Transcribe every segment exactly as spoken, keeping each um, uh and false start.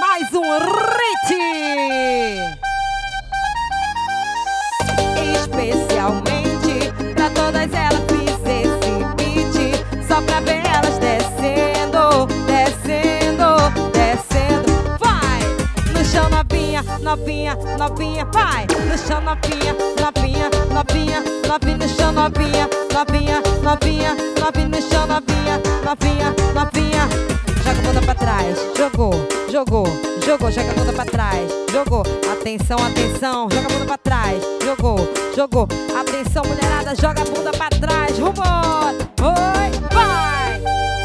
mais um hit. Especialmente pra todas elas fiz esse beat, só pra ver elas descendo, descendo, descendo. Vai no chão novinha, novinha, novinha. Vai no chão novinha, novinha, novinha, novinha no chão novinha, novinha, novinha, novinha no chão novinha, novinha, novinha. Joga a bunda pra trás, jogou, jogou, jogou, joga a bunda pra trás, jogou. Atenção, atenção, joga a bunda pra trás, jogou, jogou. Atenção, mulherada, joga a bunda pra trás, vambora. Oi, vai!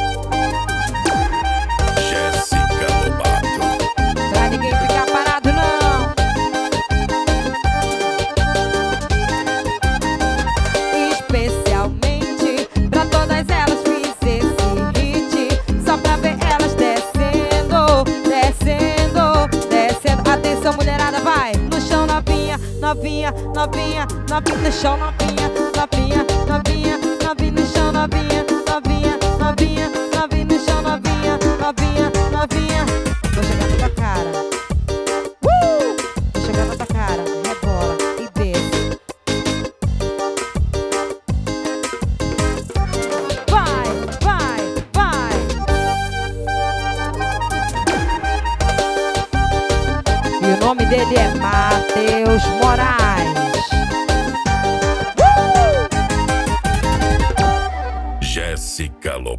Jéssica Lobato. Pra ninguém ficar parado, não. Especialmente pra todas elas fiz esse hit, só pra ver elas descendo, descendo, descendo. Atenção, mulherada, vai no chão novinha, novinha, novinha, novinha no chão novinha, novinha, novinha, novinha no chão novinha, novinha, novinha, novinha no chão novinha, novinha, novinha. Vou chegar na tua cara, uh! Vou chegar na tua cara, rebola e desce. Vai, vai, vai. E o nome dele é Matheus Moraes. Jéssica Lobato.